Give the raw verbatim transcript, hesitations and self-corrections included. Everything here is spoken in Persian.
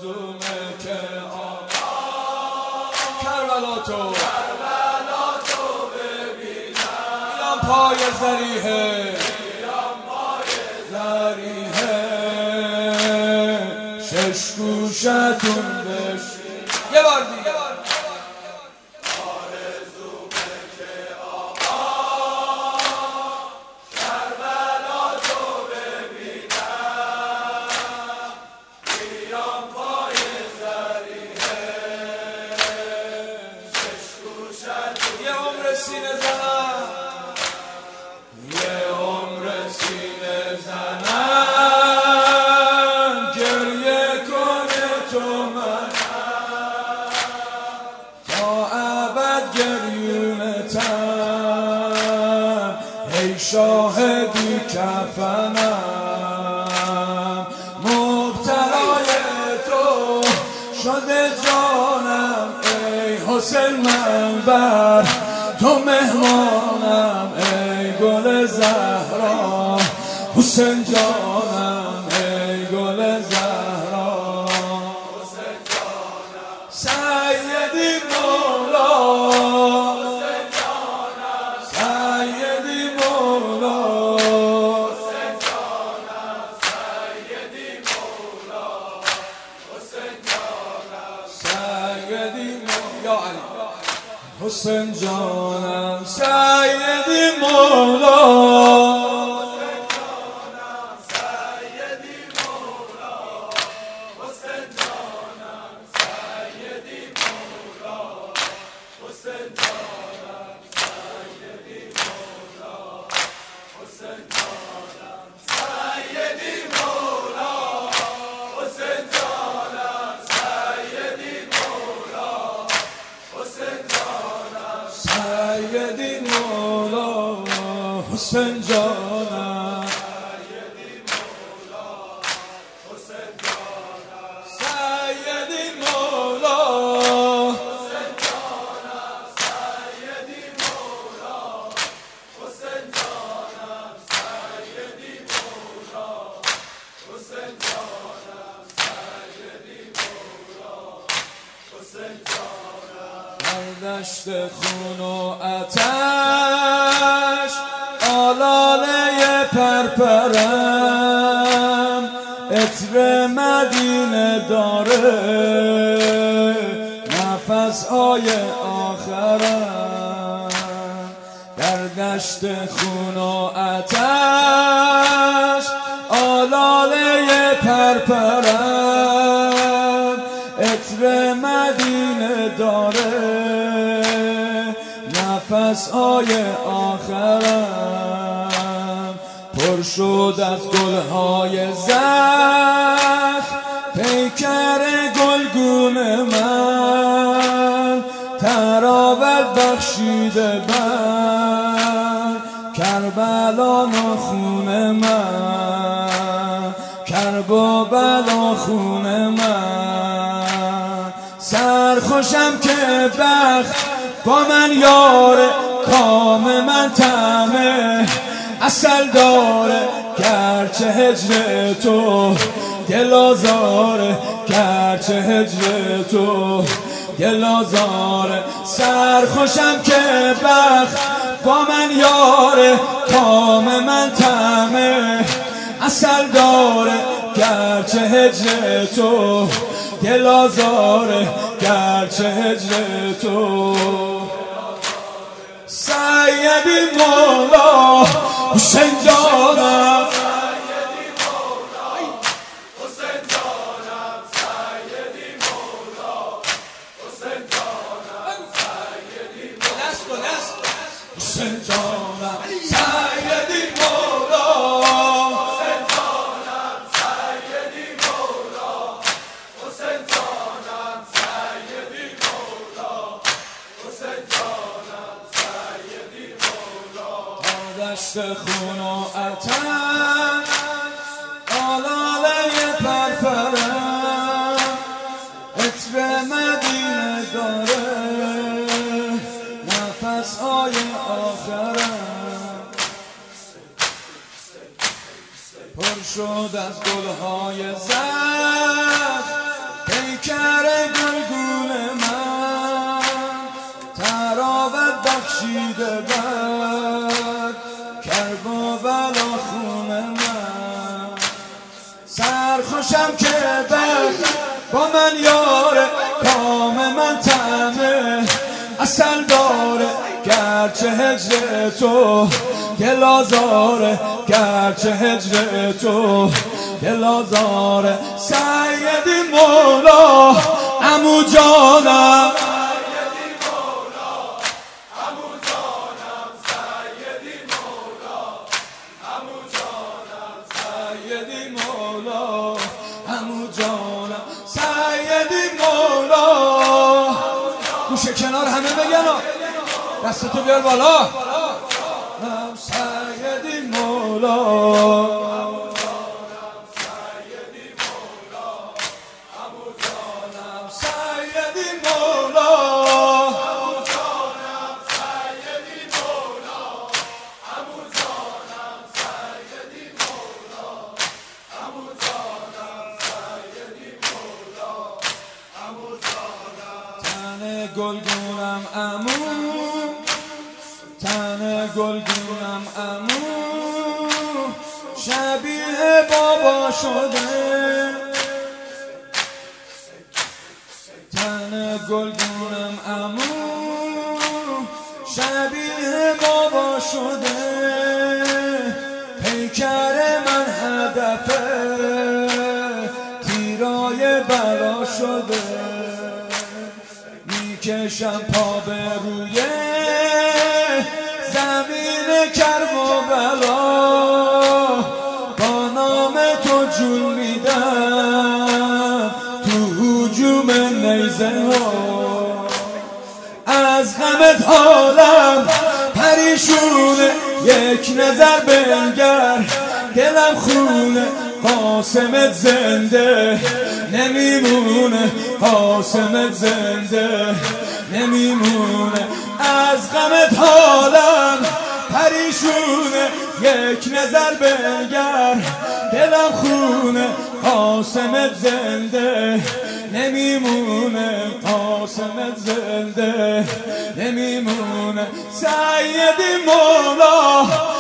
آرزومه که آقا کربلا تو ببینم پای زریحه زریحه شش گوشتون بشین یه بار دیگه آرزومه که آقا کربلا تو ببینم بیام پای زریحه شش گوشتون یه عمر سینه زنم یه عمر سینه زنم گریه کنه تو من تا ابد گریونتم ای شاهدی کفنم مبتلای تو شده جانم ای حسین من بر تو مهمانم ای گل زهرا حسین جانم ای گل زهرا حسین جانم سیدی مولا حسین جانم سیدی مولا حسین جانم سیدی مولا حسین جانم سیدی مولا یا علی حسین جانم سیدی مولا حسین جانم سیدی مولا حسین جانم سیدی مولا حسین جانم سیدی مولا حسین جانم سیدی مولا حسین جانم سیدی مولا حسین سیدی مولا حسین جانم سیدی مولا حسین جانم سیدی مولا حسین جانم سیدی مولا حسین جانم سیدی مولا حسین جانم سیدی مولا حسین جانم در دشت خون و آتش آلاله پرپرم عطر مدینه داره نفس های آخرم در دشت خون و آتش آلاله پرپرم عطر مدینه داره نفس های آخرم پر شد از گلهای زخم پیکر گلگون من تراوت بخشیده بر کربلا خون من کربلا خون من سرخوشم که بخت با من یاره کام من طعمه عسل داره گرچه هجر تو دل آزاره گرچه هجر تو دل آزاره سرخوشم که بخت با من یاره کام من طعمه عسل داره گرچه هجر تو دل آزاره گرچه هجر تو سیدی مولا حسین جانم سیدی مولا حسین جانم سیدی مولا حسین جانم سیدی مولا حسین جانم سیدی مولا حسین جانم سیدی مولا حسین جانم سیدی مولا حسین جانم سیدی مولا دشت خون و آتش آلاله پرپرم عطر مدینه داره نفس های آخرم پر شد از گلهای زخم دیده بد کرب و بلا خون من. سرخوشم که بخت با من یاره، کام من طعمه اصل داره، گرچه هجر تو دل آزاره، گرچه هجر تو دل آزاره. سیدی مولا عمو جانم، سیدی مولا عمو جانم، سیدی مولا. گوشه کنار همه بگن دستتو بیار بالا. سیدی مولا، سیدی مولا عمو جانم، سیدی مولا عمو جانم، سیدی مولا عمو جانم، سیدی مولا عمو جانم، سیدی مولا عمو جانم. تن گلگونم عمو، تن گلگونم عمو، شبیه بابا شده. تن گلگونم عمو، شبیه بابا شده. پیکر من هدفه تیرای بلا شده. میکشم پا به روی زمین کرب و بلا، با نام تو جون میدم تو هجوم نیزه ها. از غمت حالم پریشونه، یک نظر بنگر دلم خونه. قاسمت زنده نمیمونه، قاسمت زنده نمیمونه. از غمت حالم پریشونه، یک نظر بنگر دلم خونه. قاسمت زنده نمیمونه، قاسمت زنده نمیمونه. سیدی مولا